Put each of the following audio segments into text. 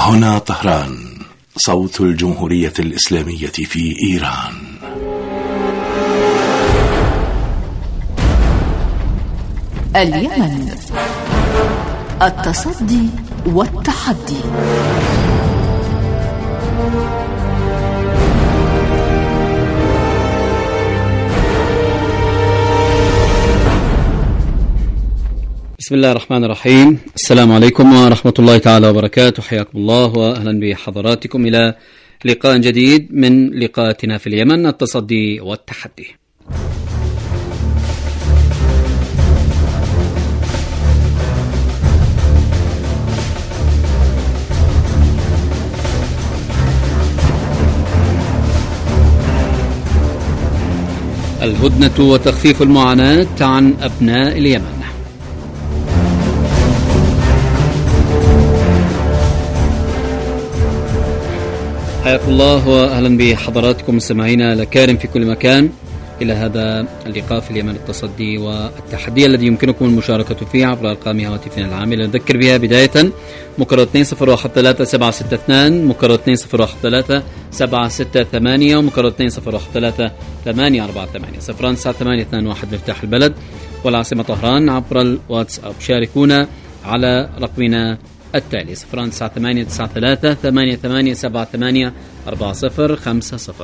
هنا طهران، صوت الجمهورية الإسلامية في إيران. اليمن، التصدي والتحدي. بسم الله الرحمن الرحيم. السلام عليكم ورحمة الله تعالى وبركاته. حياكم الله وأهلا بحضراتكم إلى لقاء جديد من لقاءاتنا في اليمن، التصدي والتحدي. الهدنة وتخفيف المعاناة عن أبناء اليمن. حياكم الله واهلا بحضراتكم مستمعينا الأكارم في كل مكان الى هذا اللقاء في اليمن، التصدي والتحدي، الذي يمكنكم المشاركه فيه عبر ارقام هواتفنا العامله. نذكر بها بدايه مكرر 2013-762 مكرر 2013-768 ومكرر 2013-848 صفران 9821 مفتاح البلد والعاصمه طهران. عبر الواتساب شاركونا على رقمنا التالي 0989388784050.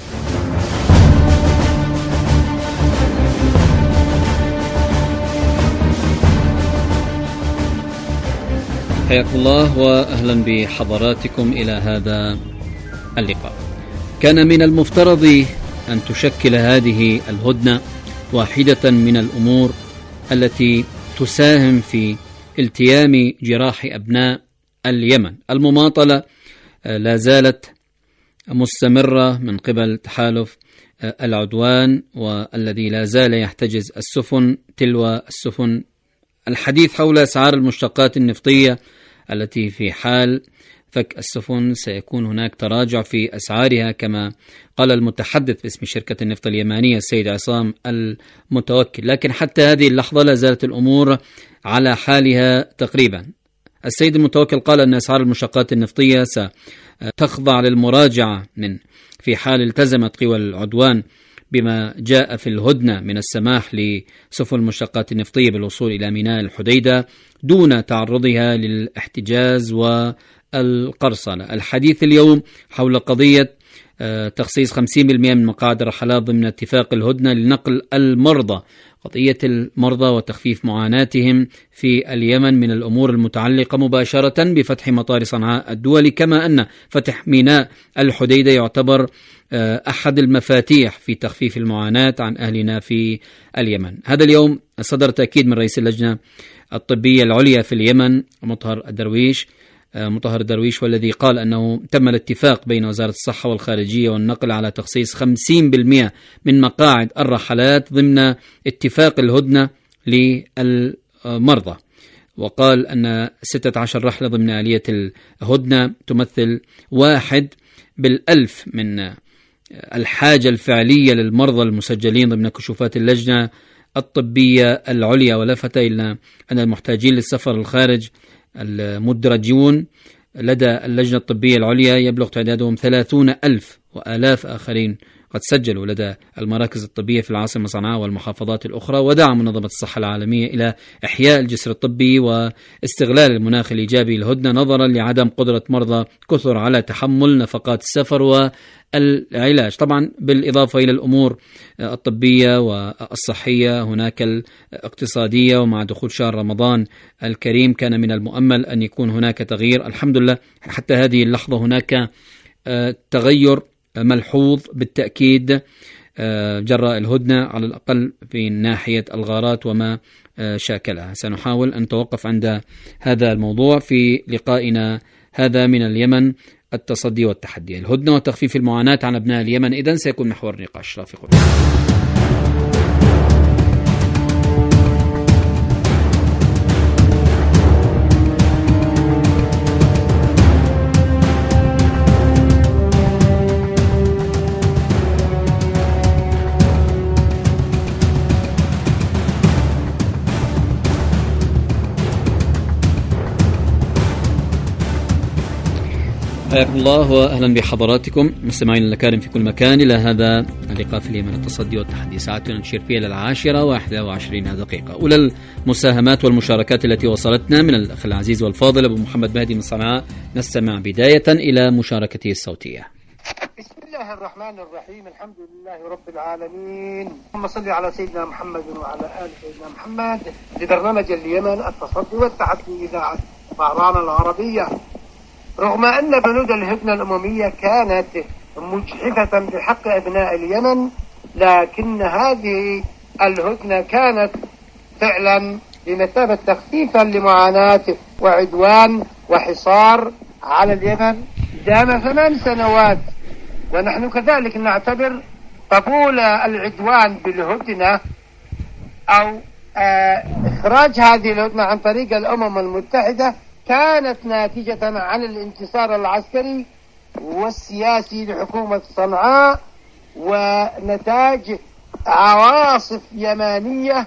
حياكم الله واهلا بحضراتكم الى هذا اللقاء. كان من المفترض ان تشكل هذه الهدنة واحدة من الامور التي تساهم في التيام جراح أبناء اليمن. المماطلة لا زالت مستمرة من قبل تحالف العدوان، والذي لا زال يحتجز السفن تلو السفن. الحديث حول أسعار المشتقات النفطية التي في حال فك السفن سيكون هناك تراجع في أسعارها، كما قال المتحدث باسم شركة النفط اليمانية السيد عصام المتوكل. لكن حتى هذه اللحظة لا زالت الأمور على حالها تقريبا. السيد المتوكل قال أن أسعار المشتقات النفطية ستخضع للمراجعة في حال التزمت قوى العدوان بما جاء في الهدنة من السماح لسفن المشتقات النفطية بالوصول إلى ميناء الحديدة دون تعرضها للاحتجاز والقرصنة. الحديث اليوم حول قضية تخصيص 50% من مقاعد الرحلات ضمن اتفاق الهدنة لنقل المرضى. قضية المرضى وتخفيف معاناتهم في اليمن من الأمور المتعلقة مباشرة بفتح مطار صنعاء الدولي، كما أن فتح ميناء الحديدة يعتبر أحد المفاتيح في تخفيف المعاناة عن أهلنا في اليمن. هذا اليوم صدر تأكيد من رئيس اللجنة الطبية العليا في اليمن مطهر الدرويش، والذي قال أنه تم الاتفاق بين وزارة الصحة والخارجية والنقل على تخصيص 50% من مقاعد الرحلات ضمن اتفاق الهدنة للمرضى. وقال أن 16 رحلة ضمن آلية الهدنة تمثل 1/1000 من الحاجة الفعلية للمرضى المسجلين ضمن كشوفات اللجنة الطبية العليا. ولفت إلى أن المحتاجين للسفر الخارج المدرجون لدى اللجنة الطبية العليا يبلغ تعدادهم 30,000، وآلاف آخرين قد سجلوا لدى المراكز الطبية في العاصمة صنعاء والمحافظات الأخرى. ودعا منظمة الصحة العالمية إلى إحياء الجسر الطبي واستغلال المناخ الإيجابي للهدنة نظرا لعدم قدرة مرضى كثر على تحمل نفقات السفر والعلاج. طبعا بالإضافة إلى الأمور الطبية والصحية هناك الاقتصادية، ومع دخول شهر رمضان الكريم كان من المؤمل أن يكون هناك تغيير. الحمد لله حتى هذه اللحظة هناك تغير ملحوظ بالتأكيد جراء الهدنة، على الأقل في ناحية الغارات وما شاكلها. سنحاول أن نتوقف عند هذا الموضوع في لقائنا هذا من اليمن، التصدي والتحدي. الهدنة وتخفيف المعاناة عن أبناء اليمن إذن سيكون محور النقاش. رافقون. حياكم الله واهلا بحضراتكم مستمعينا الكرام في كل مكان الى هذا اللقاء في اليمن التصدي والتحدي، ساعتنا نشير فيها الى 10:21 دقيقة. أولى المساهمات والمشاركات التي وصلتنا من الأخ العزيز والفاضل أبو محمد مهدي من صنعاء، نستمع بداية إلى مشاركته الصوتية. بسم الله الرحمن الرحيم، الحمد لله رب العالمين، اللهم صل على سيدنا محمد وعلى آل سيدنا محمد. لبرنامج اليمن التصدي والتحدي إذاعة طهران العربية. رغم أن بنود الهدنة الأممية كانت مجحفة بحق أبناء اليمن، لكن هذه الهدنة كانت فعلا بمثابة تخفيفا لمعاناة وعدوان وحصار على اليمن دام 8 سنوات. ونحن كذلك نعتبر قبول العدوان بالهدنة أو إخراج هذه الهدنة عن طريق الأمم المتحدة كانت ناتجة عن الانتصار العسكري والسياسي لحكومة صنعاء، ونتاج عواصف يمانية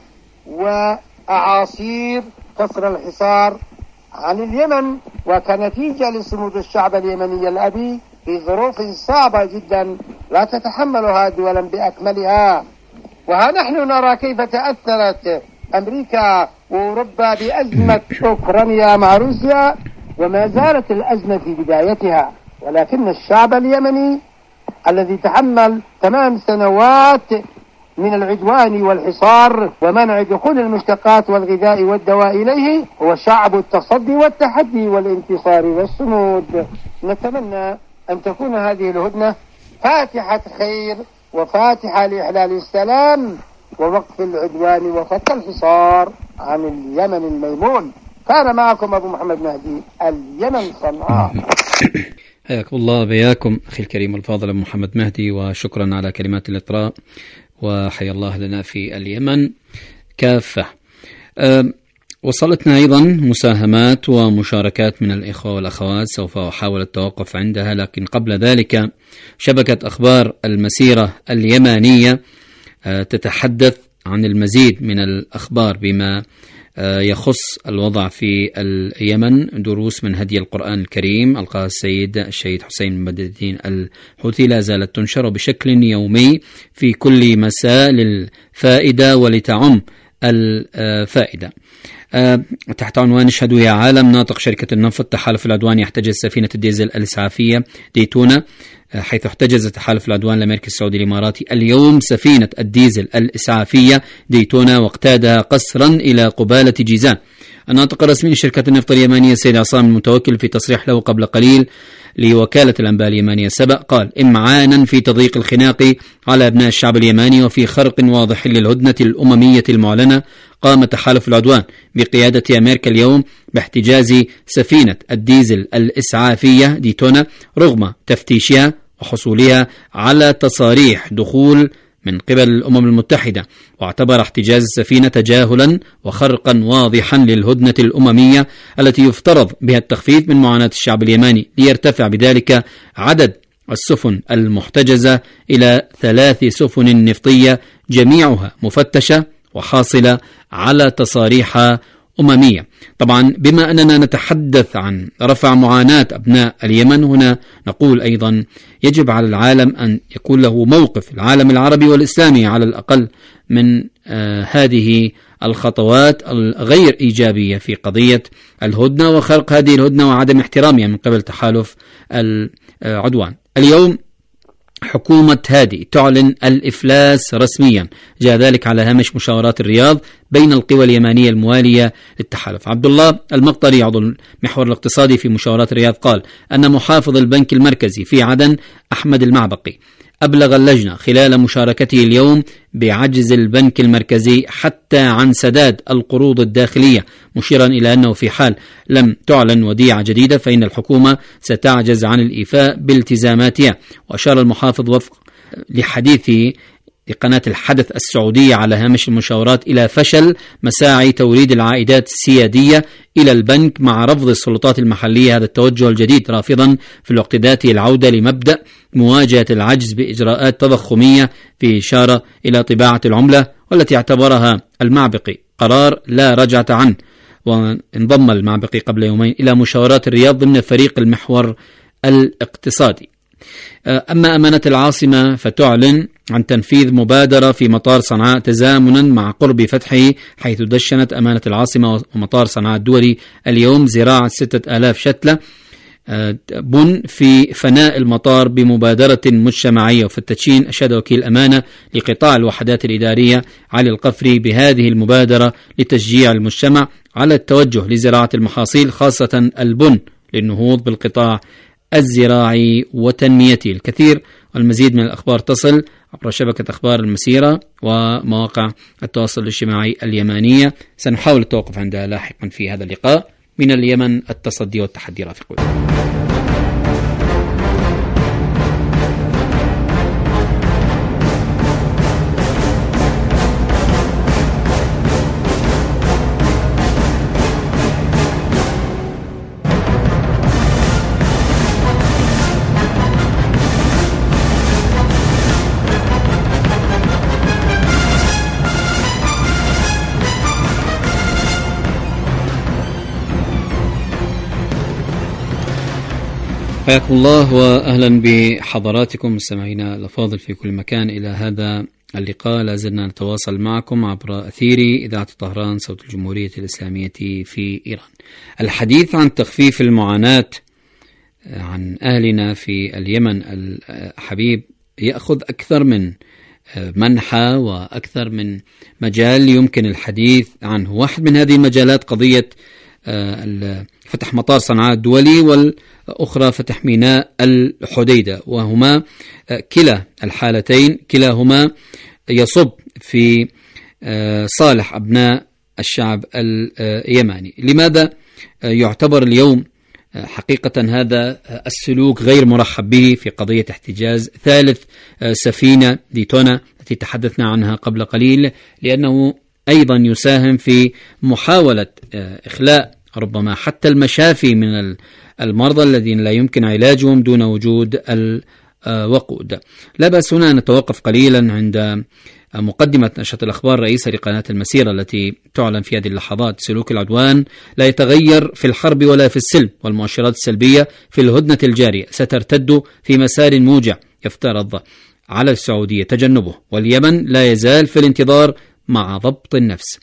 وأعاصير كسر الحصار عن اليمن، وكنتيجة لصمود الشعب اليمني الأبي في ظروف صعبة جدا لا تتحملها دولا بأكملها. وها نحن نرى كيف تأثرت أمريكا وأوروبا بأزمة أوكرانيا مع روسيا، وما زالت الأزمة في بدايتها، ولكن الشعب اليمني الذي تحمل 8 سنوات من العدوان والحصار ومنع دخول المشتقات والغذاء والدواء إليه هو شعب التصدي والتحدي والانتصار والصمود. نتمنى أن تكون هذه الهدنة فاتحة خير وفاتحة لإحلال السلام ووقف العدوان وفك الحصار عن اليمن الميمون. كان معكم أبو محمد مهدي، اليمن صنعاء. حياكم الله بياكم أخي الكريم الفاضل أبو محمد مهدي، وشكرا على كلمات الإطراء، وحيا الله لنا في اليمن كافة. وصلتنا أيضا مساهمات ومشاركات من الإخوة والأخوات، سوف أحاول التوقف عندها، لكن قبل ذلك شبكة أخبار المسيرة اليمانية تتحدث عن المزيد من الأخبار بما يخص الوضع في اليمن. دروس من هدي القرآن الكريم ألقاها الشهيد حسين بن بدر الدين الحوثي لا زالت تنشر بشكل يومي في كل مساء للفائدة ولتعم الفائدة. تحت عنوان اشهدوا يا عالم، ناطق شركة النفط تحالف العدوان يحتجز سفينة الديزل الإسعافية ديتونا، حيث احتجز تحالف العدوان الأمريكي السعودي الإماراتي اليوم سفينة الديزل الإسعافية ديتونا واقتادها قسرا إلى قبالة جيزان. الناطق الرسمي لشركة النفط اليمانية السيد عصام المتوكل في تصريح له قبل قليل لوكالة الأنباء اليمانية سبأ قال: إمعانا في تضييق الخناق على أبناء الشعب اليماني وفي خرق واضح للهدنة الأممية المعلنة، قام تحالف العدوان بقيادة أمريكا اليوم باحتجاز سفينة الديزل الإسعافية ديتونا رغم تفتيشها وحصولها على تصاريح دخول من قبل الأمم المتحدة، واعتبر احتجاز السفينة تجاهلا وخرقا واضحا للهدنة الأممية التي يفترض بها التخفيف من معاناة الشعب اليماني، ليرتفع بذلك عدد السفن المحتجزة إلى 3 سفن نفطية جميعها مفتشة وحاصلة على تصاريح أممية. طبعا بما أننا نتحدث عن رفع معاناة أبناء اليمن، هنا نقول أيضا يجب على العالم أن يكون له موقف، العالم العربي والإسلامي على الأقل، من هذه الخطوات الغير إيجابية في قضية الهدنة وخرق هذه الهدنة وعدم احترامها من قبل تحالف العدوان. اليوم حكومة هادي تعلن الإفلاس رسميا، جاء ذلك على هامش مشاورات الرياض بين القوى اليمانية الموالية للتحالف. عبد الله المقطري عضو المحور الاقتصادي في مشاورات الرياض قال أن محافظ البنك المركزي في عدن أحمد المعبقي أبلغ اللجنة خلال مشاركته اليوم بعجز البنك المركزي حتى عن سداد القروض الداخلية، مشيرا إلى أنه في حال لم تعلن وديعة جديدة فإن الحكومة ستعجز عن الإيفاء بالتزاماتها. وأشار المحافظ وفق لحديثه لقناة الحدث السعودية على هامش المشاورات إلى فشل مساعي توريد العائدات السيادية إلى البنك مع رفض السلطات المحلية هذا التوجه الجديد، رافضا في الوقت ذاته العودة لمبدأ مواجهة العجز بإجراءات تضخمية، في إشارة إلى طباعة العملة والتي اعتبرها المعبقي قرار لا رجعة عنه. وانضم المعبقي قبل يومين إلى مشاورات الرياض ضمن فريق المحور الاقتصادي. أما أمانة العاصمة فتعلن عن تنفيذ مبادرة في مطار صنعاء تزامنا مع قرب فتحه، حيث دشنت أمانة العاصمة ومطار صنعاء الدولي اليوم زراعة 6000 شتلة بن في فناء المطار بمبادرة مجتمعية. وفي التدشين أشاد وكيل أمانة لقطاع الوحدات الإدارية علي القفري بهذه المبادرة لتشجيع المجتمع على التوجه لزراعة المحاصيل خاصة البن للنهوض بالقطاع الزراعي وتنميته. الكثير والمزيد من الأخبار تصل عبر شبكة أخبار المسيرة ومواقع التواصل الاجتماعي اليمانية. سنحاول التوقف عندها لاحقا في هذا اللقاء. من اليمن التصدي والتحدي رافقون. حياكم الله وأهلا بحضراتكم مستمعينا الأفاضل في كل مكان إلى هذا اللقاء. لازلنا نتواصل معكم عبر أثير إذاعة طهران صوت الجمهورية الإسلامية في إيران. الحديث عن تخفيف المعاناة عن أهلنا في اليمن الحبيب يأخذ أكثر من منحى وأكثر من مجال يمكن الحديث عنه. واحد من هذه المجالات قضية فتح مطار صنعاء الدولي، والأخرى فتح ميناء الحديدة، وهما كلا الحالتين كلاهما يصب في صالح أبناء الشعب اليماني. لماذا يعتبر اليوم حقيقة هذا السلوك غير مرحب به في قضية احتجاز ثالث سفينة ديتونا التي تحدثنا عنها قبل قليل؟ لأنه أيضا يساهم في محاولة إخلاء ربما حتى المشافي من المرضى الذين لا يمكن علاجهم دون وجود الوقود. لا بأس هنا نتوقف قليلا عند مقدمة نشرة الأخبار الرئيسة لقناة المسيرة التي تعلن في هذه اللحظات: سلوك العدوان لا يتغير في الحرب ولا في السلم، والمؤشرات السلبية في الهدنة الجارية سترتد في مسار موجع يفترض على السعودية تجنبه، واليمن لا يزال في الانتظار مع ضبط النفس.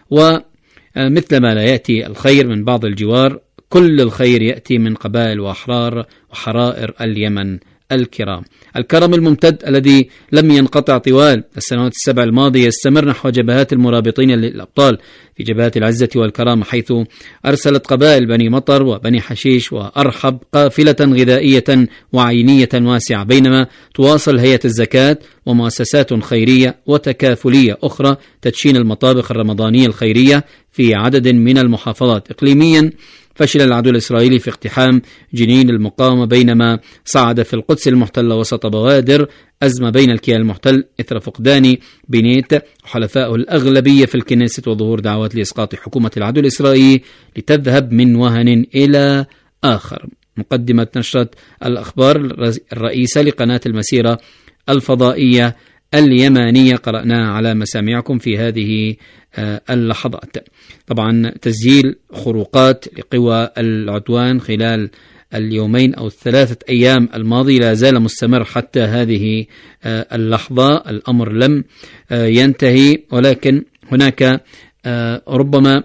ومثل ما لا يأتي الخير من بعض الجوار، كل الخير يأتي من قبائل وأحرار وحرائر اليمن الكرام. الكرم الممتد الذي لم ينقطع طوال السنوات السبع الماضية يستمر نحو جبهات المرابطين للأبطال في جبهات العزة والكرامة، حيث أرسلت قبائل بني مطر وبني حشيش وأرحب قافلة غذائية وعينية واسعة، بينما تواصل هيئة الزكاة ومؤسسات خيرية وتكافلية أخرى تدشين المطابخ الرمضانية الخيرية في عدد من المحافظات. إقليميا فشل العدو الإسرائيلي في اقتحام جنين المقاومة، بينما صعد في القدس المحتلة وسط بوادر أزمة بين الكيان المحتل إثر فقدان بنيت وحلفائه الأغلبية في الكنيسة وظهور دعوات لإسقاط حكومة العدو الإسرائيلي لتذهب من وهن إلى آخر. مقدمة نشرة الأخبار الرئيسة لقناة المسيرة الفضائية اليمانية قرأناها على مسامعكم في هذه اللحظات. طبعا تسجيل خروقات لقوى العدوان خلال اليومين أو الثلاثة أيام الماضية لا زال مستمر حتى هذه اللحظة. الأمر لم ينتهي، ولكن هناك ربما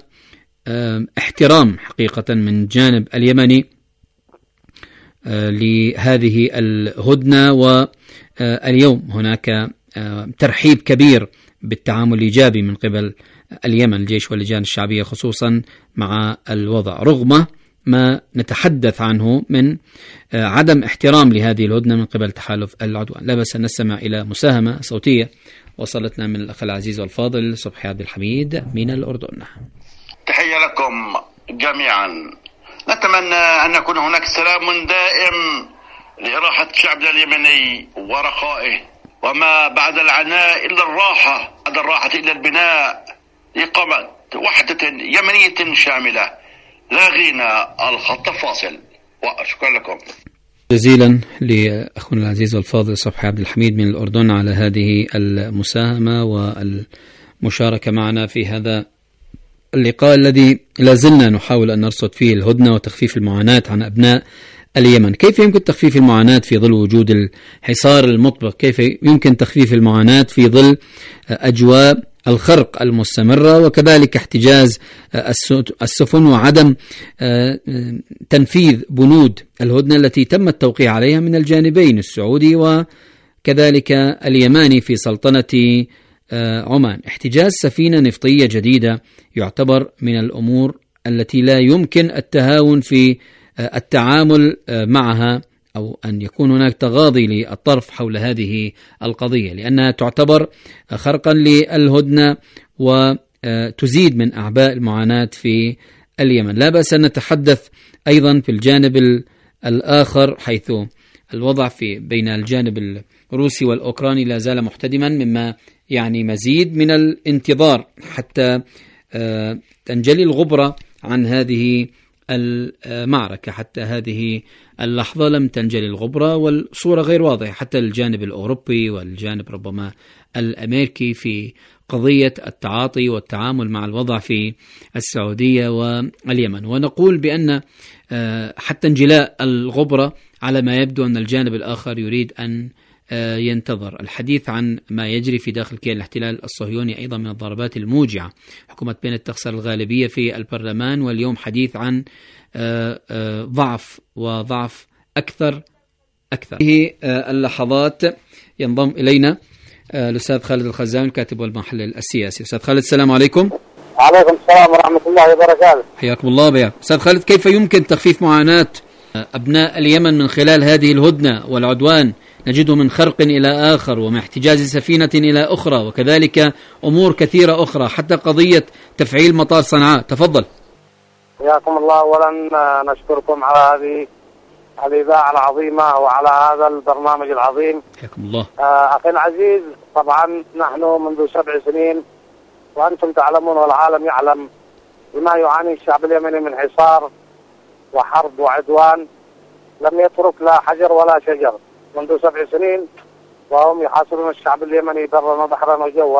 احترام حقيقة من جانب اليمني لهذه الهدنة، واليوم هناك ترحيب كبير بالتعامل الإيجابي من قبل اليمن، الجيش واللجان الشعبية خصوصا مع الوضع، رغم ما نتحدث عنه من عدم احترام لهذه الهدنة من قبل تحالف العدوان. لا بأس أن نستمع إلى مساهمة صوتية وصلتنا من الأخ العزيز والفاضل صبحي عبد الحميد من الأردن. تحية لكم جميعا. نتمنى أن يكون هناك سلام دائم لراحة شعبنا اليمني ورخائه، وما بعد العناء إلا الراحة، بعد الراحة إلا البناء لإقامة وحدة يمنية شاملة لا غنى الخط فاصل. وشكرا لكم جزيلا لأخونا العزيز والفاضل صبحي عبد الحميد من الأردن على هذه المساهمة والمشاركة معنا في هذا اللقاء الذي لازلنا نحاول أن نرصد فيه الهدنة وتخفيف المعاناة عن أبناء اليمن. كيف يمكن تخفيف المعاناة في ظل وجود الحصار المطبق؟ كيف يمكن تخفيف المعاناة في ظل أجواء الخرق المستمرة وكذلك احتجاز السفن وعدم تنفيذ بنود الهدنة التي تم التوقيع عليها من الجانبين السعودي وكذلك اليماني في سلطنة عمان؟ احتجاز سفينة نفطية جديدة يعتبر من الأمور التي لا يمكن التهاون في التعامل معها أو أن يكون هناك تغاضي للطرف حول هذه القضية، لأنها تعتبر خرقا للهدنة وتزيد من أعباء المعاناة في اليمن. لا بأس أن نتحدث أيضا في الجانب الآخر، حيث الوضع بين الجانب الروسي والأوكراني لا زال محتدما، مما يعني مزيد من الانتظار حتى تنجلي الغبرة عن هذه المعركة. حتى هذه اللحظة لم تنجلي الغبرة والصورة غير واضحة حتى الجانب الأوروبي والجانب ربما الأمريكي في قضية التعاطي والتعامل مع الوضع في السعودية واليمن. ونقول بأن حتى انجلاء الغبرة على ما يبدو أن الجانب الآخر يريد أن ينتظر. الحديث عن ما يجري في داخل كيان الاحتلال الصهيوني أيضا من الضربات الموجعة. حكومة بنت تخسر الغالبية في البرلمان، واليوم حديث عن ضعف أكثر. هذه اللحظات ينضم إلينا الأستاذ خالد الخزان، كاتب والمحلل السياسي. أستاذ خالد السلام عليكم. وعليكم السلام ورحمة الله وبركاته. حياكم الله بيا. أستاذ خالد، كيف يمكن تخفيف معاناة أبناء اليمن من خلال هذه الهدنة والعدوان؟ نجده من خرق إلى آخر ومن احتجاز سفينة إلى أخرى وكذلك أمور كثيرة أخرى، حتى قضية تفعيل مطار صنعاء. تفضل. حياكم الله. أولا نشكركم على هذه الإذاعة العظيمة وعلى هذا البرنامج العظيم. حياكم الله. أخي العزيز، طبعا نحن منذ 7 سنين وأنتم تعلمون والعالم يعلم بما يعاني الشعب اليمني من حصار وحرب وعدوان لم يترك لا حجر ولا شجر. منذ 7 سنين وهم يحاصرون الشعب اليمني برا وبحرا وجوا،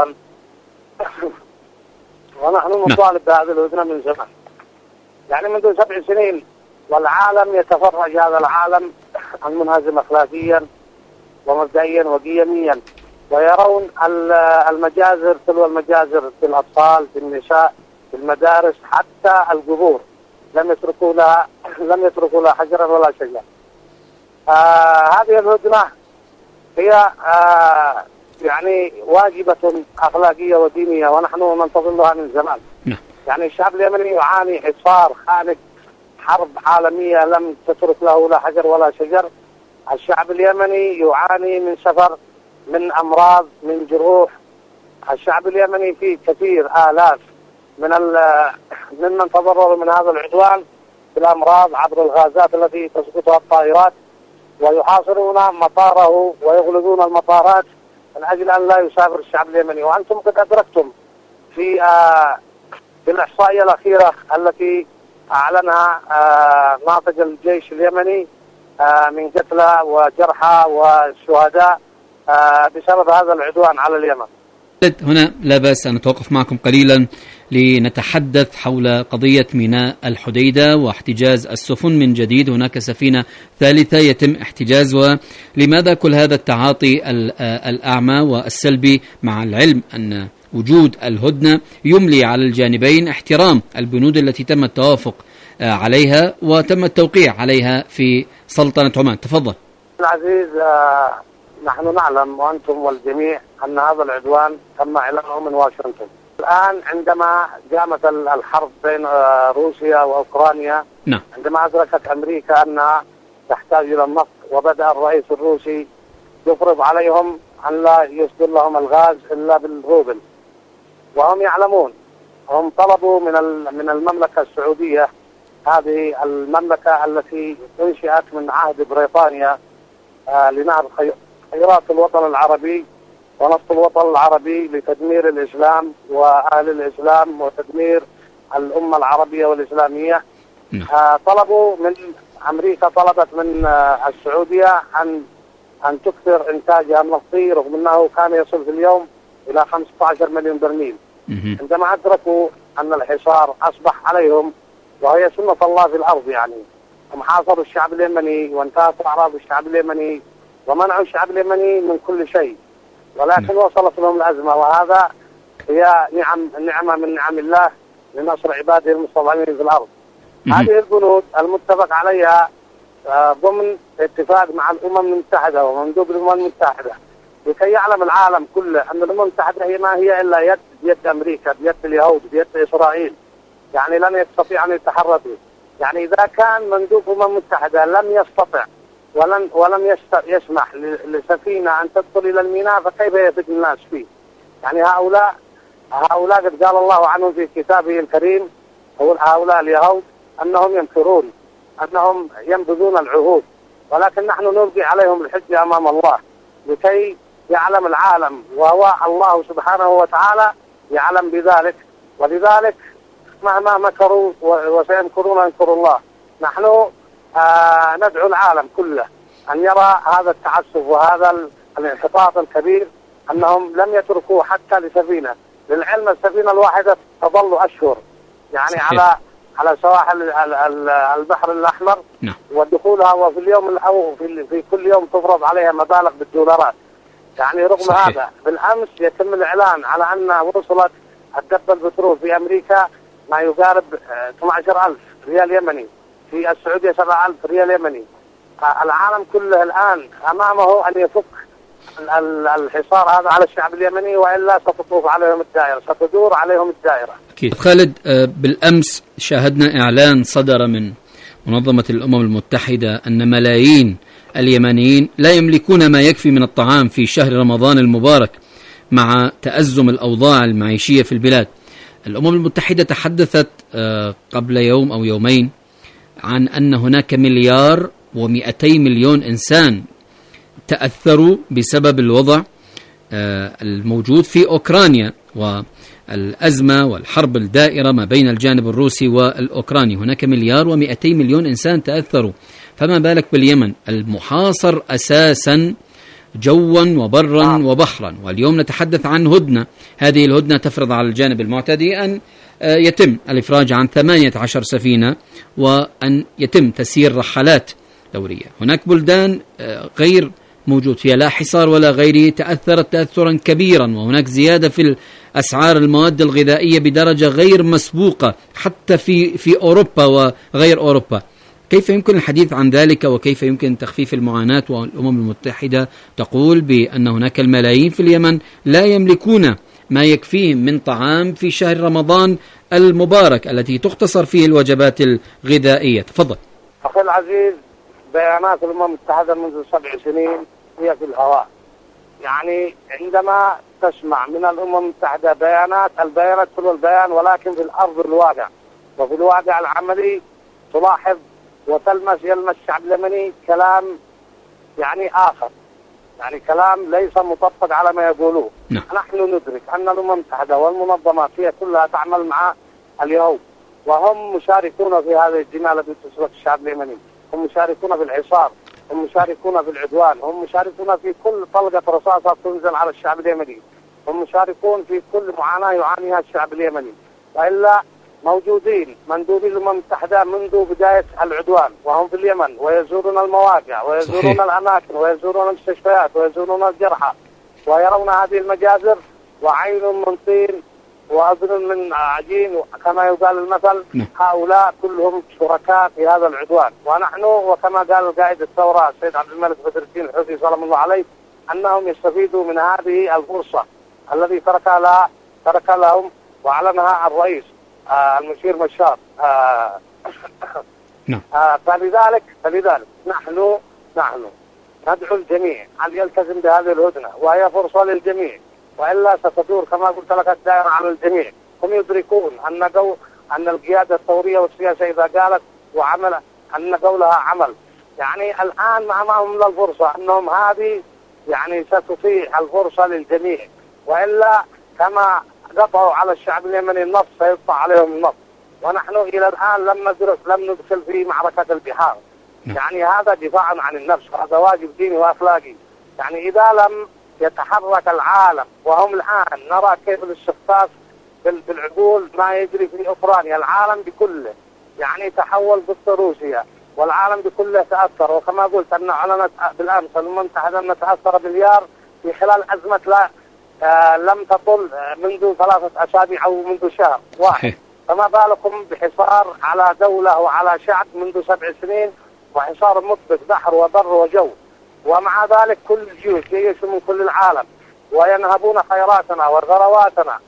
ونحن نطالب بهذه الهدنة من زمان، يعني منذ 7 سنين، والعالم يتفرج، هذا العالم المنهزم أخلاقيا ومبدئيا وقيميا، ويرون المجازر تلو المجازر في الأطفال، في النساء، في المدارس، حتى القبور لم يتركوا لها حجرا ولا شجرا. هذه الهدنة هي يعني واجبة أخلاقية ودينية، ونحن ننتظرها من زمان. يعني الشعب اليمني يعاني حصار خانق، حرب عالمية لم تترك له لا حجر ولا شجر. الشعب اليمني يعاني من سفر، من أمراض، من جروح. الشعب اليمني فيه كثير آلاف ممن تضرروا من هذا العدوان بالأمراض عبر الغازات التي تسقطها الطائرات، ويحاصرون مطاره ويغلقون المطارات من أجل أن لا يسافر الشعب اليمني. وأنتم قد أدركتم في الإحصائية الأخيرة التي أعلنها ناطق الجيش اليمني من قتلى وجرحى وشهداء بسبب هذا العدوان على اليمن. هنا لا بأس أن نتوقف معكم قليلا لنتحدث حول قضية ميناء الحديدة واحتجاز السفن من جديد. هناك سفينة ثالثة يتم احتجاز، ولماذا كل هذا التعاطي الأعمى والسلبي، مع العلم أن وجود الهدنة يملي على الجانبين احترام البنود التي تم التوافق عليها وتم التوقيع عليها في سلطنة عمان. تفضل. العزيز، نحن نعلم وأنتم والجميع أن هذا العدوان تم إعلانه من واشنطن. الآن عندما قامت الحرب بين روسيا وأوكرانيا، عندما أدركت أمريكا أنها تحتاج إلى النفط، وبدأ الرئيس الروسي يفرض عليهم أن لا يصدر لهم الغاز إلا بالروبل، وهم يعلمون. هم طلبوا من المملكة السعودية، هذه المملكة التي انشئت من عهد بريطانيا لنهب خيرات الوطن العربي ونصف الوطن العربي لتدمير الإسلام وأهل الإسلام وتدمير الأمة العربية والإسلامية. طلبوا من أمريكا، طلبت من السعودية أن تكثر إنتاجها النفطي، رغم أنه كان يصل في اليوم إلى 15 مليون برميل. عندما أدركوا أن الحصار أصبح عليهم، وهي سنة الله في الأرض، يعني هم حاصروا الشعب اليمني وانتهكوا أعراض الشعب اليمني ومنعوا الشعب اليمني من كل شيء، ولكن وصلت لهم الأزمة، وهذا هي نعمة من نعم الله لنصر عباده المستضعفين في الأرض. هذه البنود المتفق عليها ضمن اتفاق مع الأمم المتحدة ومندوب الأمم المتحدة لكي يعلم العالم كله أن الأمم المتحدة هي ما هي إلا يد أمريكا، بيد اليهود، بيد إسرائيل، يعني لن يستطيع أن يتحركوا. يعني إذا كان مندوب الأمم المتحدة لم يستطع ولم يسمح لسفينة أن تدخل إلى الميناء، فكيف يثق الناس فيه؟ يعني هؤلاء قد قال الله عنهم في كتابه الكريم، هؤلاء اليهود أنهم يمكرون، أنهم ينبذون العهود، ولكن نحن نلقي عليهم الحجة أمام الله لكي يعلم العالم، وهو الله سبحانه وتعالى يعلم بذلك. ولذلك مهما مكروا وسيمكرون يمكر الله. نحن ندعو العالم كله أن يرى هذا التعسف وهذا الانحطاط الكبير، أنهم لم يتركوا حتى لسفينة. للعلم السفينة الواحدة تظل أشهر يعني صحيح. على سواحل البحر الأحمر، ودخولها وفي اليوم أو في كل يوم تفرض عليها مبالغ بالدولارات. يعني رغم صحيح. هذا بالأمس يتم الإعلان على أن وصلت الدبة البترول في أمريكا ما يقارب 12,000 ريال يمني، في السعودية 7,000 ريال يمني. العالم كله الآن أمامه أن يفك الحصار هذا على الشعب اليمني، وإلا ستطوف عليهم الدائرة، ستدور عليهم الدائرة. خالد، بالأمس شاهدنا إعلان صدر من منظمة الأمم المتحدة أن ملايين اليمنيين لا يملكون ما يكفي من الطعام في شهر رمضان المبارك مع تأزم الأوضاع المعيشية في البلاد. الأمم المتحدة تحدثت قبل يوم أو يومين عن أن هناك 1,200,000,000 إنسان تأثروا بسبب الوضع الموجود في أوكرانيا والأزمة والحرب الدائرة ما بين الجانب الروسي والأوكراني. هناك 1,200,000,000 إنسان تأثروا، فما بالك باليمن المحاصر أساسا جوا وبرا وبحرا. واليوم نتحدث عن هدنة، هذه الهدنة تفرض على الجانب المعتدي أن يتم الإفراج عن 18 سفينة وأن يتم تسيير رحلات دورية. هناك بلدان غير موجود فيها لا حصار ولا غيره تأثرت تأثرا كبيرا، وهناك زيادة في أسعار المواد الغذائية بدرجة غير مسبوقة حتى في أوروبا وغير أوروبا. كيف يمكن الحديث عن ذلك وكيف يمكن تخفيف المعاناة؟ والأمم المتحدة تقول بأن هناك الملايين في اليمن لا يملكون ما يكفيهم من طعام في شهر رمضان المبارك التي تختصر فيه الوجبات الغذائية. تفضل أخي العزيز، بيانات الأمم المتحدة منذ 7 سنين هي في الهواء. يعني عندما تسمع من الأمم المتحدة البيانات كل البيان، ولكن في الأرض الواقع وفي الواقع العملي تلاحظ يلمس الشعب اليمني كلام يعني آخر، يعني كلام ليس مطبق على ما يقولوه. نحن ندرك أن الأمم المتحدة والمنظمات هي كلها تعمل مع اليهود، وهم مشاركون في هذه الجماعة التي تسلط الشعب اليمني، هم مشاركون في الحصار، هم مشاركون في العدوان، هم مشاركون في كل طلقة رصاصة تنزل على الشعب اليمني، هم مشاركون في كل معاناة يعانيها الشعب اليمني. وإلا موجودين مندوبي الأمم المتحدة منذ بداية العدوان وهم في اليمن، ويزورون المواقع ويزورون الأماكن ويزورون المستشفيات ويزورون الجرحى ويرون هذه المجازر، وعين من طين وأذن من عجين كما يقال المثل. هؤلاء كلهم شركاء في هذا العدوان، ونحن وكما قال قائد الثورة السيد عبد الملك بدر الدين الحوثي سلام الله عليه أنهم يستفيدوا من هذه الفرصة الذي ترك لهم وأعلنها الرئيس المشير مشار. فلذلك نحن ندعو الجميع أن يلتزم بهذه الهدنة، وهي فرصة للجميع، وإلا ستدور كما قلت لك الدائرة على الجميع. هم يدركون أن القيادة الثورية والسياسة إذا قالت وعمل أن قولها عمل. يعني الآن أمامهم الفرصة أنهم هذه يعني ستتيح الفرصة للجميع، وإلا كما قطعوا على الشعب اليمني النفط سيقطع عليهم النفط. ونحن إلى الآن لم ندخل في معركة البحار. يعني هذا دفاع عن النفس، وهذا واجب ديني وأخلاقي. يعني إذا لم يتحرك العالم، وهم الآن نرى كيف الاستخفاف بالعقول ما يجري في أوكرانيا، العالم بكله يعني تحول ضد روسيا، والعالم بكله تأثر. وكما قلت أن أعلنت بالأمس الأمم المتحدة أن تأثر مليار في خلال أزمة لم تطل منذ 3 أسابيع أو منذ شهر واحد. فما بالكم بحصار على دولة وعلى شعب منذ 7 سنين، وحصار مطبق بحر وبر وجو، ومع ذلك كل الجيوش جيش من كل العالم وينهبون خيراتنا وثرواتنا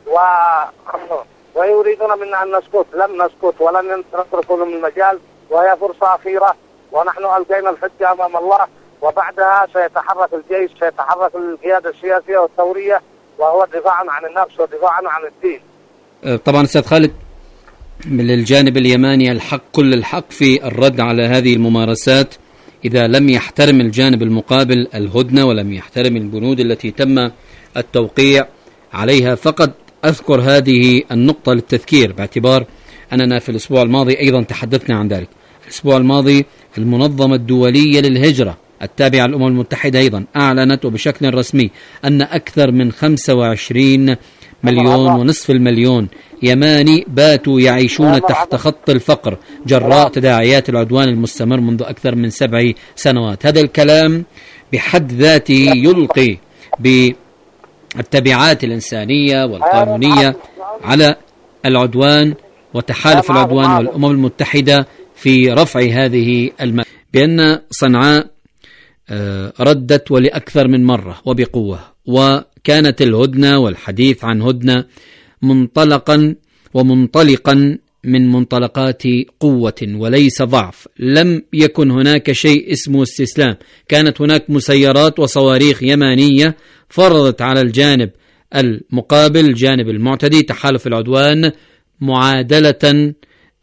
ويريدون منا أن نسكت. لن نسكت ولن نترك لهم المجال، وهي فرصة أخيرة، ونحن ألقينا الحجة أمام الله، وبعدها سيتحرك الجيش، سيتحرك القيادة السياسية والثورية، وهو دفاعا عن النفس ودفاعا عن الدين. طبعا أستاذ خالد، من الجانب اليماني كل الحق في الرد على هذه الممارسات إذا لم يحترم الجانب المقابل الهدنة ولم يحترم البنود التي تم التوقيع عليها. فقط أذكر هذه النقطة للتذكير، باعتبار أننا في الأسبوع الماضي أيضا تحدثنا عن ذلك. الأسبوع الماضي المنظمة الدولية للهجرة التابعة للأمم المتحدة أيضا أعلنت وبشكل رسمي أن أكثر من 25 مليون ونصف المليون يماني باتوا يعيشون تحت خط الفقر جراء تداعيات العدوان المستمر منذ أكثر من 7 سنوات. هذا الكلام بحد ذاته يلقي بالتبعات الإنسانية والقانونية على العدوان وتحالف العدوان والأمم المتحدة في رفع هذه بأن صنعاء ردت ولأكثر من مرة وبقوة، وكانت الهدنة والحديث عن هدنة منطلقا من منطلقات قوة وليس ضعف. لم يكن هناك شيء اسمه استسلام، كانت هناك مسيرات وصواريخ يمانية فرضت على الجانب المقابل الجانب المعتدي تحالف العدوان معادلة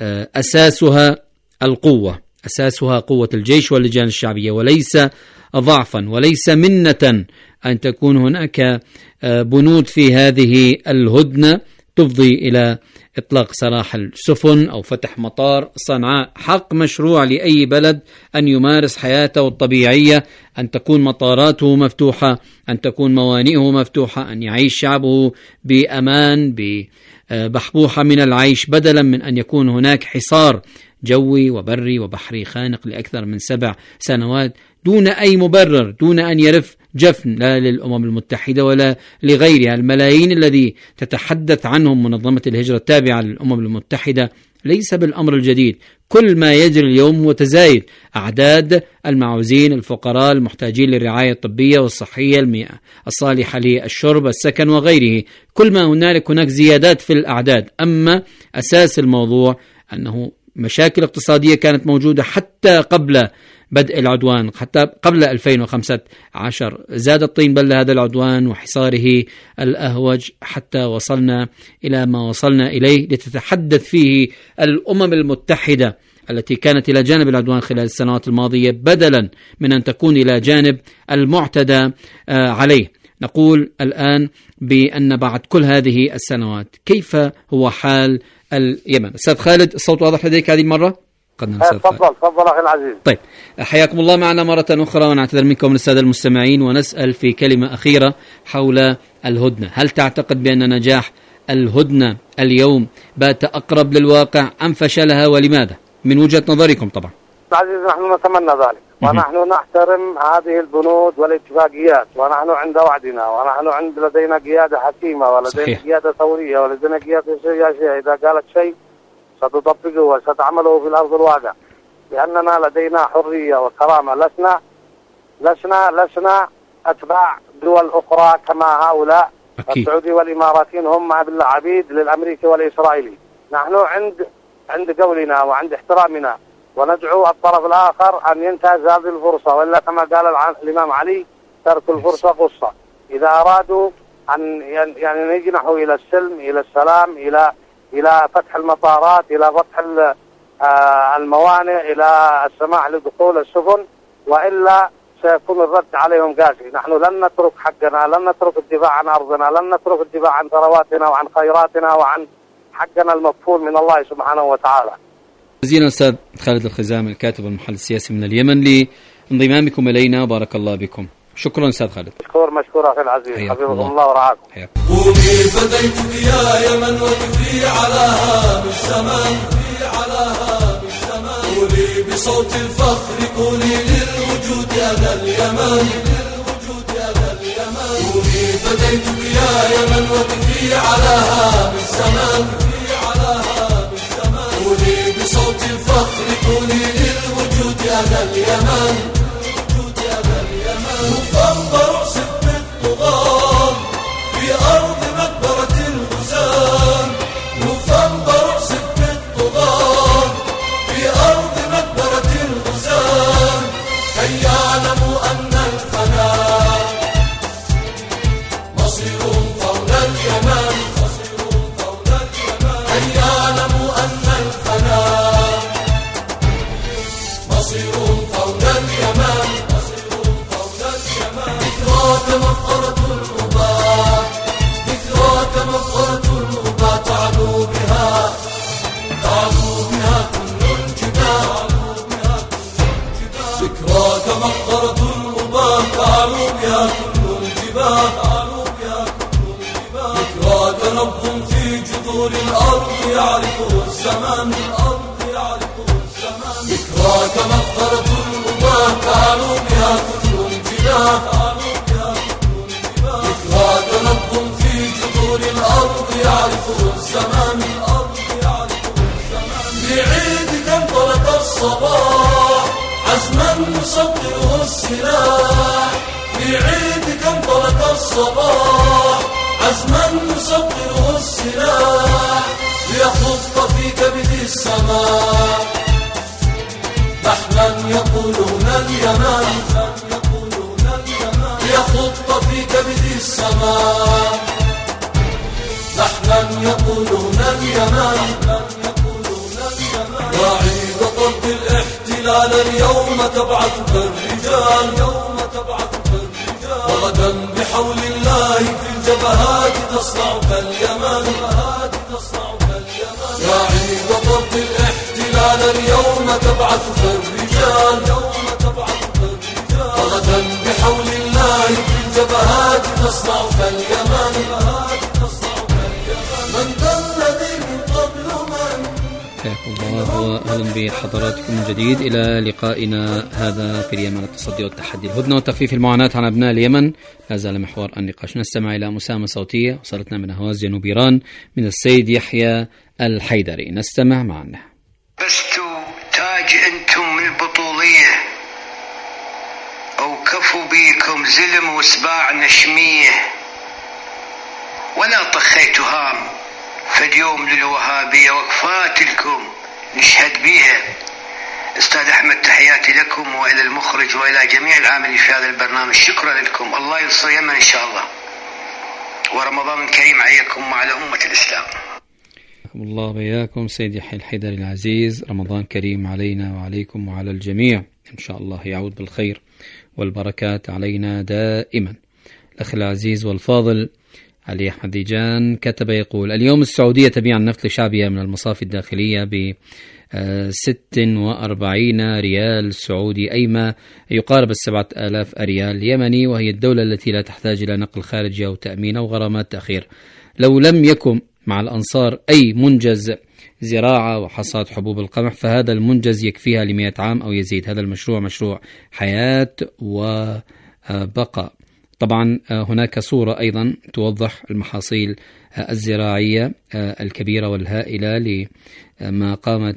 أساسها القوة، أساسها قوة الجيش واللجان الشعبية، وليس ضعفا وليس منة أن تكون هناك بنود في هذه الهدنة تفضي إلى إطلاق سراح السفن أو فتح مطار صنعاء. حق مشروع لأي بلد أن يمارس حياته الطبيعية، أن تكون مطاراته مفتوحة، أن تكون موانئه مفتوحة، أن يعيش شعبه بأمان ببحبوحة من العيش، بدلا من أن يكون هناك حصار جوي وبري وبحري خانق لأكثر من 7 سنوات دون أي مبرر، دون أن يرف جفن لا للأمم المتحدة ولا لغيرها. الملايين الذي تتحدث عنهم منظمة الهجرة التابعة للأمم المتحدة ليس بالأمر الجديد. كل ما يجري اليوم هو تزايد أعداد المعوزين، الفقراء، المحتاجين للرعاية الطبية والصحية، المياه الصالحة للشرب، السكن وغيره. كل ما هناك زيادات في الأعداد. أما أساس الموضوع أنه مشاكل اقتصادية كانت موجودة حتى قبل بدء العدوان، حتى قبل 2015 زاد الطين بلة هذا العدوان وحصاره الأهوج حتى وصلنا إلى ما وصلنا إليه، لتتحدث فيه الأمم المتحدة التي كانت إلى جانب العدوان خلال السنوات الماضية بدلا من أن تكون إلى جانب المعتدى عليه. نقول الآن بأن بعد كل هذه السنوات كيف هو حال اليمن؟ أستاذ خالد، الصوت واضح لديك هذه المرة؟ تفضل أخي العزيز. طيب، حياكم الله معنا مرة أخرى، ونعتذر منكم للسادة المستمعين، ونسأل في كلمة أخيرة حول الهدنة. هل تعتقد بأن نجاح الهدنة اليوم بات أقرب للواقع أم فشلها، ولماذا من وجهة نظركم؟ طبعا عزيز، نحن نتمنى ذلك، ونحن نحترم هذه البنود والاتفاقيات، ونحن عند وعدنا، ونحن لدينا قيادة حكيمة، ولدينا قيادة ثورية، ولدينا قيادة سياسية. إذا قالت شيء ستطبقه وستعمله في الأرض الواقع، لأننا لدينا حرية وكرامة. لسنا أتباع دول أخرى كما هؤلاء السعودي والإماراتيين، هم عبيد للأمريكي والإسرائيلي. نحن عند قولنا وعند احترامنا، وندعو الطرف الآخر أن ينتهز هذه الفرصة، وإلا كما قال الإمام علي ترك الفرصة قصة. إذا أرادوا أن يعني يجنحوا إلى السلم، إلى السلام، إلى فتح المطارات، إلى فتح الموانئ، إلى السماح لدخول السفن، وإلا سيكون الرد عليهم قاسي. نحن لن نترك حقنا، لن نترك الدفاع عن أرضنا، لن نترك الدفاع عن ثرواتنا وعن خيراتنا وعن حقنا المكفول من الله سبحانه وتعالى. جزيلا أستاذ خالد الخزام، الكاتب والمحلل السياسي من اليمن، لانضمامكم إلينا. بارك الله بكم. شكرا أستاذ خالد. مشكور أخي العزيز، حفظكم الله ورعاكم. قومي فديتك يا يمن، واكفي على هام السماء، قولي بصوت الفخر قولي للوجود أنا اليمن، قولي فديتك يا يمن وقفي على هام الزمن، قولي بصوت الفخر قولي للوجود أنا اليمن، نوفمبر أعصف بالطغاة في أرض مقبرة الغزاة، نوفمبر أعصف بالطغاة في أرض مقبرة الغزاة، كي يعلموا أن الفناء مصير فوق اليمن، كي يعلموا أن الفناء مصير فوق اليمن، ذكراك مفخرة الأباء، ذكراك مفخرة الأباء، تعلو بها كل الجبال، ذكراك مفخرة الأباء، تعلو بها كل الجبال، ذكراك نبض في جذور الأرض يعرفه الزمن، ذكراك مفخرة الأباء، تعلو بها كل الجبال، ذكراك نبض في جذور الأرض يعرفه الزمن، بعيدك انطلق الصباح عزما يصدره السلاح، في عيدك انطلق الصباح عزما يصدره السلاح، ليخط في كبد السماء لحنا يقولون اليمن، ليخط في كبد السماء لحنا يقولون اليمن، يا عيد طرد الاحتلال اليوم تبعثك الرجال، وغدا بحول الله في الجبهات تصنعك اليمن، يا عيد طرد الاحتلال اليوم تبعثك الرجال، وغدا بحول الله في الجبهات تصنعك اليمن، من ذا الذي من قبل من. حياكم الله واهلا بحضراتكم من جديد الى لقائنا هذا في اليمن، التصدي والتحدي، الهدنه وتخفيف المعاناه عن ابناء اليمن. لا زال محور النقاش. نستمع الى مساهمه صوتيه وصلتنا من اهواز جنوب ايران من السيد يحيى الحيدري، نستمع معنا. لبستوا تاج انتم من البطوليه، اوكفوا بيكم زلم وسباع نشميه، ولا طخيتوا هام فاليوم للوهابية وقفات لكم نشهد بيها. أستاذ أحمد تحياتي لكم وإلى المخرج وإلى جميع العاملين في هذا البرنامج، شكرا لكم. الله ينصر يمن إن شاء الله، ورمضان كريم عليكم وعلى أمة الإسلام. الله وإياكم سيد يحيى الحيدري العزيز، رمضان كريم علينا وعليكم وعلى الجميع، إن شاء الله يعود بالخير والبركات علينا دائما. الأخ العزيز والفاضل علي أحمد ديجان كتب يقول: اليوم السعودية تبيع النفط لشعبها من المصافي الداخلية ب 46 ريال سعودي، أي ما يقارب 7000 ريال يمني، وهي الدولة التي لا تحتاج إلى نقل خارجي أو تأمين أو غرامات تأخير. لو لم يكن مع الأنصار أي منجز زراعة وحصاد حبوب القمح فهذا المنجز يكفيها ل100 عام أو يزيد. هذا المشروع مشروع حياة وبقاء. طبعا هناك صورة أيضا توضح المحاصيل الزراعية الكبيرة والهائلة لما قامت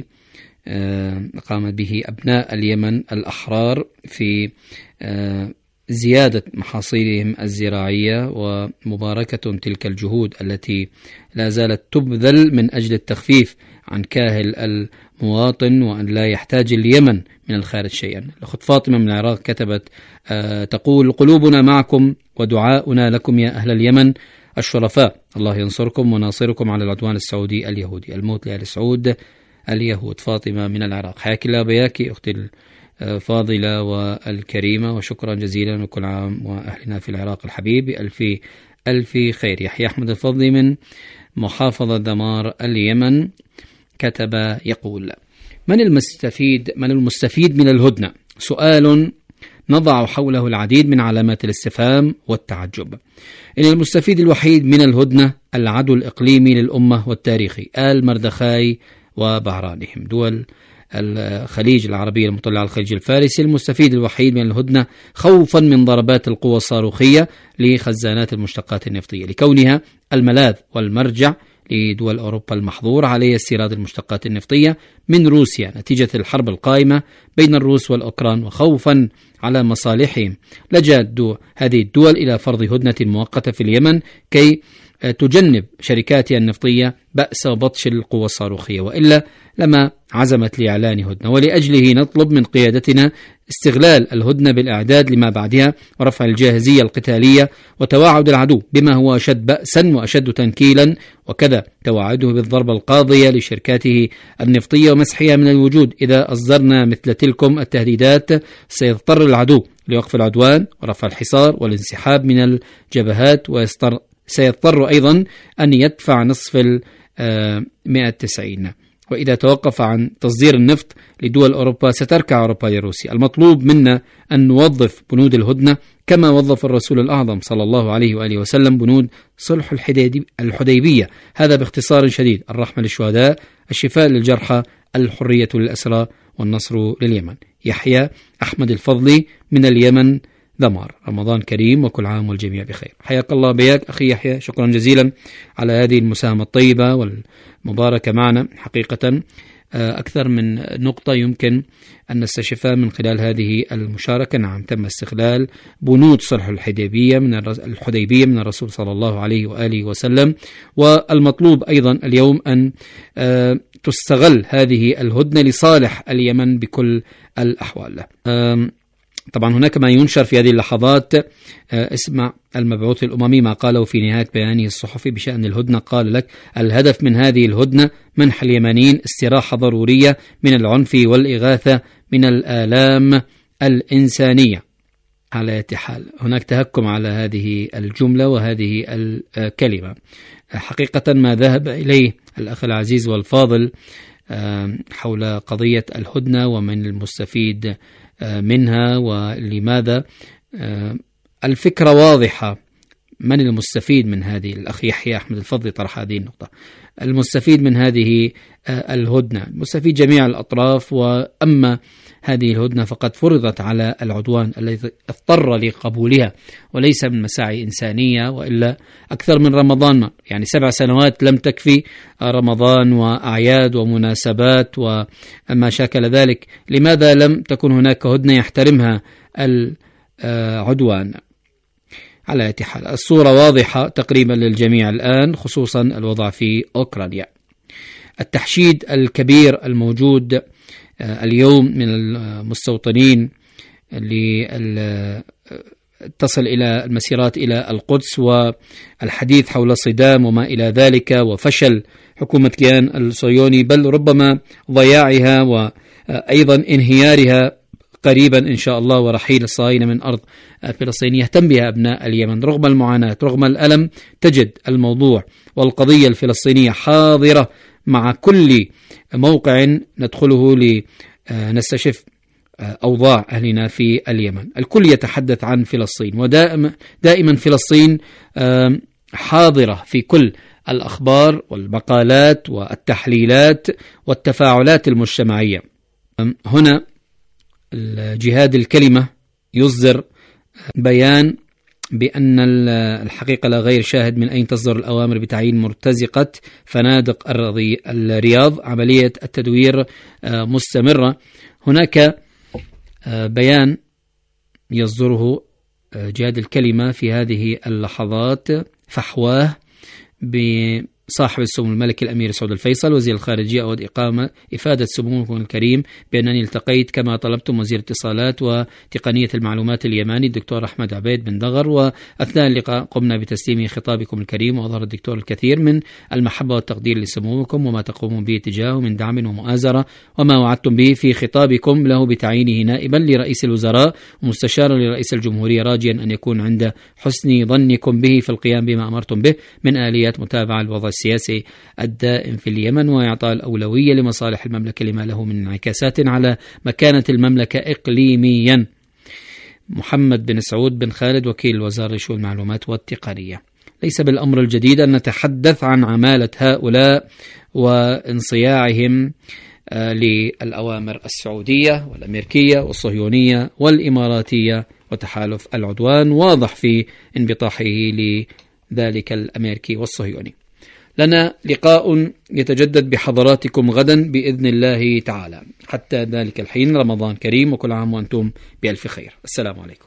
به أبناء اليمن الأحرار في زيادة محاصيلهم الزراعية، ومباركة تلك الجهود التي لا زالت تبذل من أجل التخفيف عن كاهل المواطن وأن لا يحتاج اليمن من الخارج شيئا. الأخت فاطمة من العراق كتبت تقول: قلوبنا معكم ودعاؤنا لكم يا أهل اليمن الشرفاء، الله ينصركم وناصركم على العدوان السعودي اليهودي، الموت لآل سعود اليهود. فاطمة من العراق، حياك الله بياكي أختي الفاضلة والكريمة، وشكرا جزيلا، وكل عام وأهلنا في العراق الحبيب ألف خير. يحيى أحمد الفضلي من محافظة دمار اليمن كتب يقول: من المستفيد من الهدنة؟ سؤال نضع حوله العديد من علامات الاستفهام والتعجب. إن المستفيد الوحيد من الهدنة العدو الإقليمي للأمة والتاريخي آل مردخاي وبعرانهم، دول الخليج العربي المطلة على الخليج الفارسي المستفيد الوحيد من الهدنة خوفا من ضربات القوى الصاروخية لخزانات المشتقات النفطية، لكونها الملاذ والمرجع لدول أوروبا المحظور عليها استيراد المشتقات النفطية من روسيا نتيجة الحرب القائمة بين الروس والأوكران، وخوفا على مصالحهم لجأت هذه الدول إلى فرض هدنة مؤقتة في اليمن كي تجنب شركاتها النفطية بأس وبطش القوى الصاروخية، وإلا لما عزمت لإعلان هدنة. ولأجله نطلب من قيادتنا استغلال الهدنة بالإعداد لما بعدها ورفع الجاهزية القتالية وتواعد العدو بما هو أشد بأسا وأشد تنكيلا، وكذا توعده بالضربة القاضية لشركاته النفطية ومسحها من الوجود. إذا أصدرنا مثل تلكم التهديدات سيضطر العدو لوقف العدوان ورفع الحصار والانسحاب من الجبهات، سيضطر أيضا أن يدفع نصف 190. وإذا توقف عن تصدير النفط لدول أوروبا ستركع أوروبا لروسيا. المطلوب منا أن نوظف بنود الهدنة كما وظف الرسول الأعظم صلى الله عليه وآله وسلم بنود صلح الحديبية. هذا باختصار شديد: الرحمة للشهداء، الشفاء للجرحى، الحرية للأسرى، والنصر لليمن. يحيى أحمد الفضلي من اليمن دمار. رمضان كريم وكل عام والجميع بخير. حياك الله بياك أخي يحيى، شكرا جزيلا على هذه المساهمة الطيبة والمباركة معنا. حقيقة أكثر من نقطة يمكن أن نستشفها من خلال هذه المشاركة. نعم، تم استغلال بنود صلح الحديبية من الرسول صلى الله عليه وآله وسلم، والمطلوب أيضا اليوم أن تستغل هذه الهدنة لصالح اليمن بكل الأحوال. طبعا هناك ما ينشر في هذه اللحظات. اسمع المبعوث الأممي ما قاله في نهاية بيانه الصحفي بشأن الهدنة. قال لك: الهدف من هذه الهدنة منح اليمنيين استراحة ضرورية من العنف والإغاثة من الآلام الإنسانية. على أي حال هناك تهكم على هذه الجملة وهذه الكلمة. حقيقة ما ذهب إليه الأخ العزيز والفاضل حول قضية الهدنة ومن المستفيد منها ولماذا، الفكرة واضحة. من المستفيد من هذه؟ الأخ يحيى أحمد الفضلي طرح هذه النقطة. المستفيد من هذه الهدنة مستفيد جميع الأطراف، وأما هذه الهدنة فقد فرضت على العدوان الذي اضطر لقبولها، وليس من مساعي إنسانية، وإلا أكثر من رمضان. يعني 7 سنوات لم تكفي رمضان وأعياد ومناسبات وما شاكل ذلك. لماذا لم تكن هناك هدنة يحترمها العدوان؟ على أي حال الصورة واضحة تقريبا للجميع الآن، خصوصا الوضع في أوكرانيا. التحشيد الكبير الموجود اليوم من المستوطنين اللي تصل إلى المسيرات إلى القدس، والحديث حول الصدام وما إلى ذلك، وفشل حكومة كيان الصهيوني، بل ربما ضياعها وأيضا انهيارها قريبا إن شاء الله، ورحيل الصهاينة من أرض فلسطين يهتم بها أبناء اليمن رغم المعاناة رغم الألم. تجد الموضوع والقضية الفلسطينية حاضرة مع كل موقع ندخله لنستشف أوضاع أهلنا في اليمن. الكل يتحدث عن فلسطين، ودائما فلسطين حاضرة في كل الأخبار والمقالات والتحليلات والتفاعلات المجتمعية. هنا الجهاد الكلمة يصدر بيان بأن الحقيقة لا غير شاهد من أين تصدر الأوامر بتعيين مرتزقة فنادق الرياض. عملية التدوير مستمرة. هناك بيان يصدره جهاد الكلمة في هذه اللحظات فحواه بصاحب السمو الملكي الأمير سعود الفيصل وزير الخارجية، أود إفادة سموكم الكريم بأنني التقيت كما طلبتم وزير الاتصالات وتقنية المعلومات اليماني الدكتور أحمد عبيد بن دغر، وأثناء اللقاء قمنا بتسليم خطابكم الكريم، وأظهر الدكتور الكثير من المحبة والتقدير لسموكم وما تقومون به تجاهه من دعم ومؤازرة، وما وعدتم به في خطابكم له بتعيينه نائبا لرئيس الوزراء ومستشارا لرئيس الجمهورية، راجيا أن يكون عند حسن ظنكم به في القيام بما أمرتم به من آليات متابعة الوضع السياسي الدائم في اليمن، وإعطاء الأولوية لمصالح المملكة لما له من انعكاسات على مكانة المملكة إقليميا. محمد بن سعود بن خالد وكيل وزارة شؤون المعلومات والتقنية. ليس بالأمر الجديد أن نتحدث عن عمالة هؤلاء وانصياعهم للأوامر السعودية والأمريكية والصهيونية والإماراتية وتحالف العدوان، واضح في انبطاحه لذلك الأمريكي والصهيوني. لنا لقاء يتجدد بحضراتكم غدا بإذن الله تعالى. حتى ذلك الحين رمضان كريم، وكل عام وأنتم بألف خير. السلام عليكم.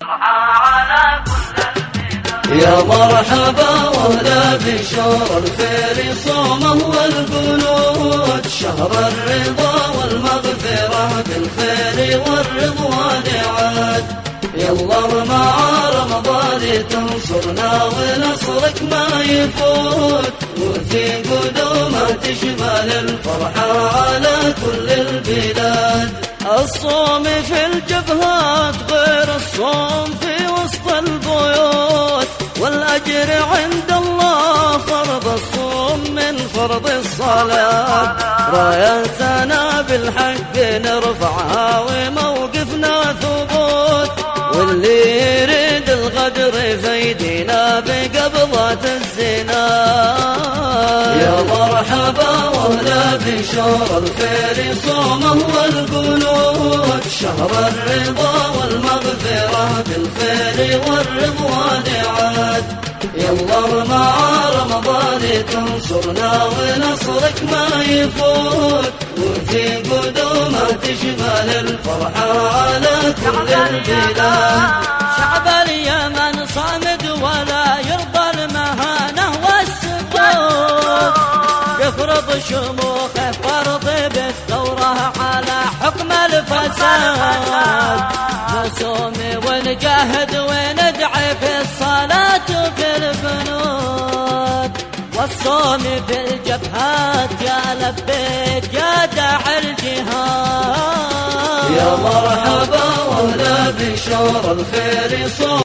يا مرحبا وهلا بشهر الخير صومه والقنوت، شهر الرضا والمغفرة بالخير والرضوان عاد. يلا مع رمضان تنصرنا ونصرك ما يفوت، وفي قدومه تشمل الفرحة على كل البلاد. الصوم في الجبهات غير الصوم في وسط البيوت، والأجر عند الله فرض الصوم من فرض الصلاة. رايتنا بالحق نرفعها وموقفنا ثبوت، واللي يريد الغدر فيدينا بقبضة الزنا. يا مرحبا وهلا بشهر الخير صومه والقنوت، شهر الرضا والمغفرة بالخير والرضوان عاد. يلا مع رمضان تنصرنا ونصرك ما يفوت، وفي قدومه تشمل الفرحة على كل البلاد. شعب اليمن صامد ولا يرضى المهانة والسكوت، يفرض شموخه فرض بالثورة على حكم الفساد. نصوم ونجاهد وندعي في الصلاة وفي البنود، والصوم في الجبهات يا لبيك يا داعي الجهاد. يا مرحبا وهلا بشهر الخير صوم